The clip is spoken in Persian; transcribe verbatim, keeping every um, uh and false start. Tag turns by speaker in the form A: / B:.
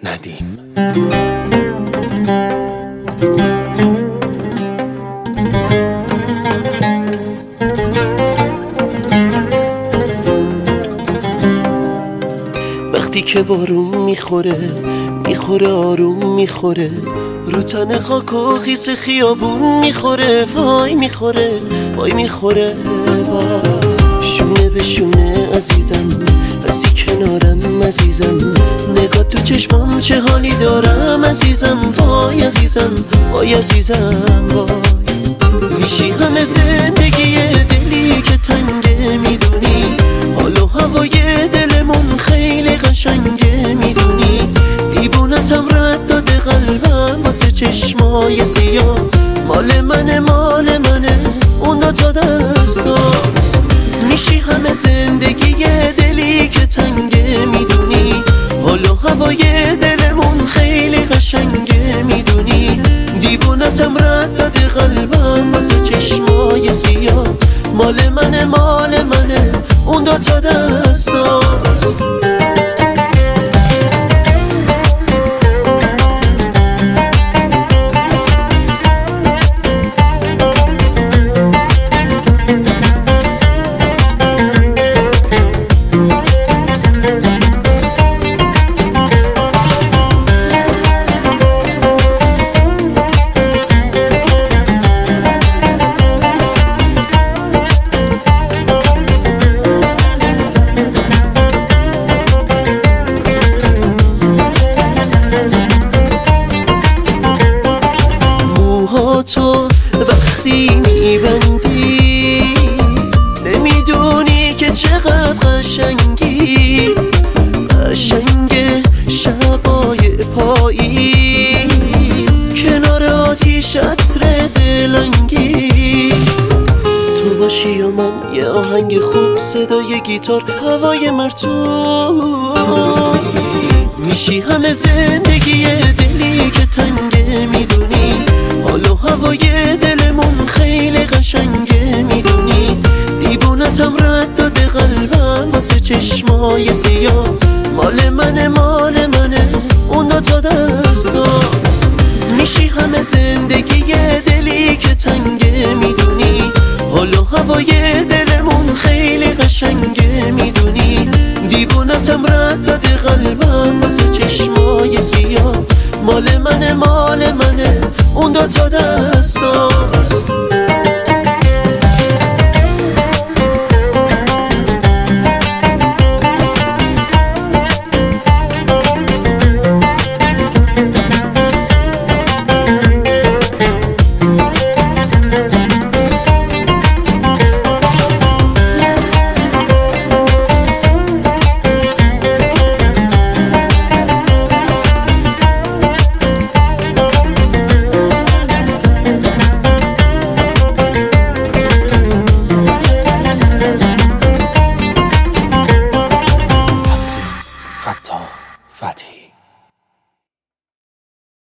A: ندیم. وقتی که بارون میخوره میخوره آروم میخوره رو تن خاک و خیس خیابون میخوره، وای میخوره وای میخوره وای. شونه به شونه عزیزم هستی کنارم عزیزم، نگاه تو چشمام چه حالی دارم عزیزم، وای عزیزم وای عزیزم وای. میشی همه زندگی دلی که تنگه میدونی، حال و هوای دلمون خیلی قشنگه میدونی، دیوونتم رد داده قلبم واسه چشمای سیات، مال منه مال منه اون دوتا دستات. میشی همه زندگی دلی که تنگه میدونی، حال و هوای دلمون خیلی قشنگه میدونی، دیوونتم رد داده قلبم واسه چشمای سیات، مال منه مال منه اون دوتا دستات. تو وقتی میبندی نمیدونی که چقدر قشنگی، قشنگ شبای پاییز کنار آتیش عطر دلانگیز. تو باشی و من یه آهنگ خوب، صدای گیتار، هوای مرطوب، میشی همه زندگی دلی که تنگه میدونی، حال و هوای دلمون خیلی قشنگه میدونی، دیوونتم رد داده قلبم واسه چشمای سیات، مال منه مال منه اون دوتا دستات. میشی همه زندگی دلی که تنگه میدونی، حال و هوای دلمون خیلی قشنگه میدونی، دیوونتم رد داده قلبم واسه چشمای سیات، مال منه مال منه اون دوتا دستات.